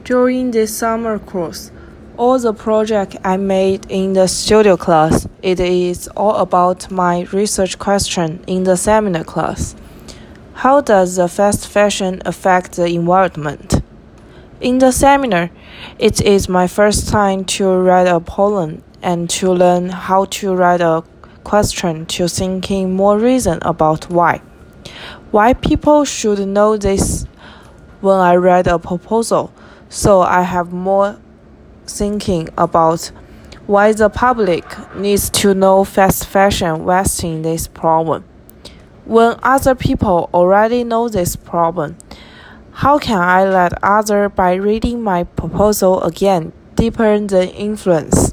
During this summer course, all the project I made in the studio class, it is all about my research question in the seminar class. How does the fast fashion affect the environment? In the seminar, it is my first time to write a poem and to learn how to write a question to thinking more reason about why. Why people should know this when I write a proposal, so I have more thinking about why the public needs to know fast fashion wasting this problem. When other people already know this problem, how can I let others by reading my proposal again deepen the influence?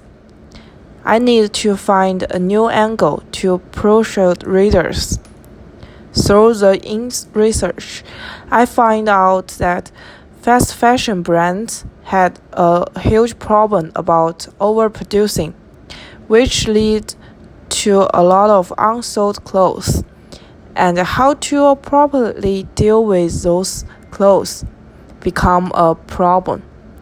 I need to find a new angle to persuade readers. Through the research, I find out that fast fashion brands had a huge problem about overproducing, which led to a lot of unsold clothes, and how to properly deal with those clothes become a problem.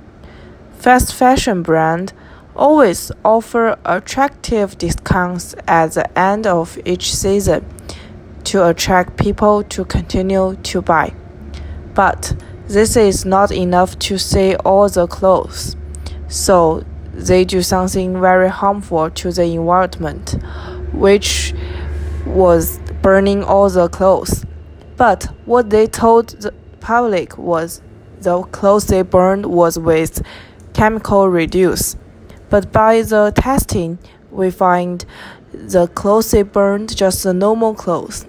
Fast fashion brands always offer attractive discounts at the end of each season to attract people to continue to buy. But this is not enough to sell all the clothes, so they do something very harmful to the environment, which was burning all the clothes. But what they told the public was the clothes they burned was with chemical reduce. But by the testing, we find the clothes they burned just the normal clothes.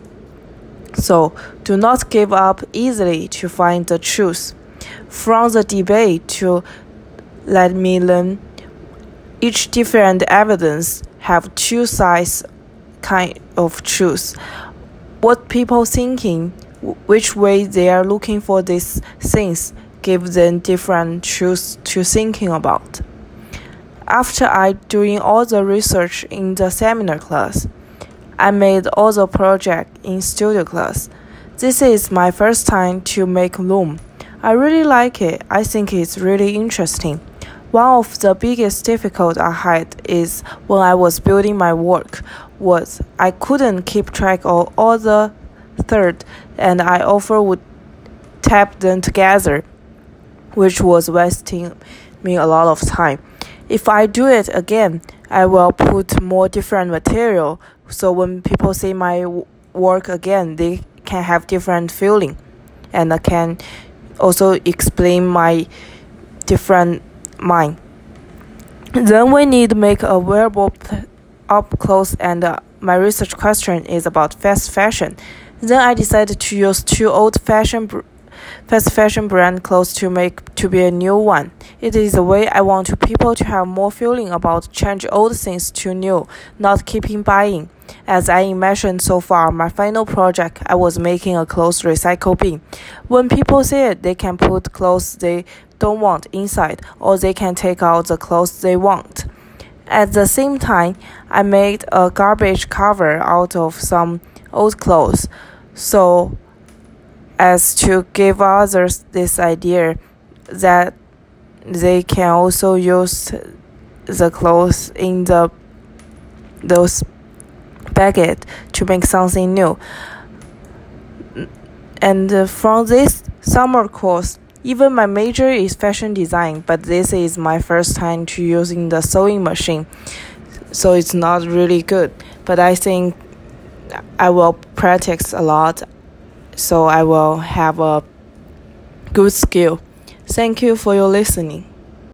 So do not give up easily to find the truth. From the debate to let me learn, each different evidence have two sides kind of truth. What people thinking, which way they are looking for these things, give them different truths to thinking about. After I doing all the research in the seminar class, I made all the project in studio class. This is my first time to make loom. I really like it. I think it's really interesting. One of the biggest difficulties I had is when I was building my work was I couldn't keep track of all the third, and I often would tap them together, which was wasting me a lot of time. If I do it again, I will put more different material, so when people see my work again, they can have different feeling, and I can also explain my different mind. Then we need to make a wearable up close, and my research question is about fast fashion. Then I decided to use two fast fashion brand clothes to be a new one. It is a way I want people to have more feeling about change old things to new, not keeping buying. As I mentioned so far, my final project, I was making a clothes recycle bin. When people see it, they can put clothes they don't want inside, or they can take out the clothes they want. At the same time, I made a garbage cover out of some old clothes, so as to give others this idea that they can also use the clothes in those baggage to make something new. And from this summer course, even my major is fashion design, but this is my first time to using the sewing machine, so it's not really good. But I think I will practice a lot, so I will have a good skill. Thank you for your listening.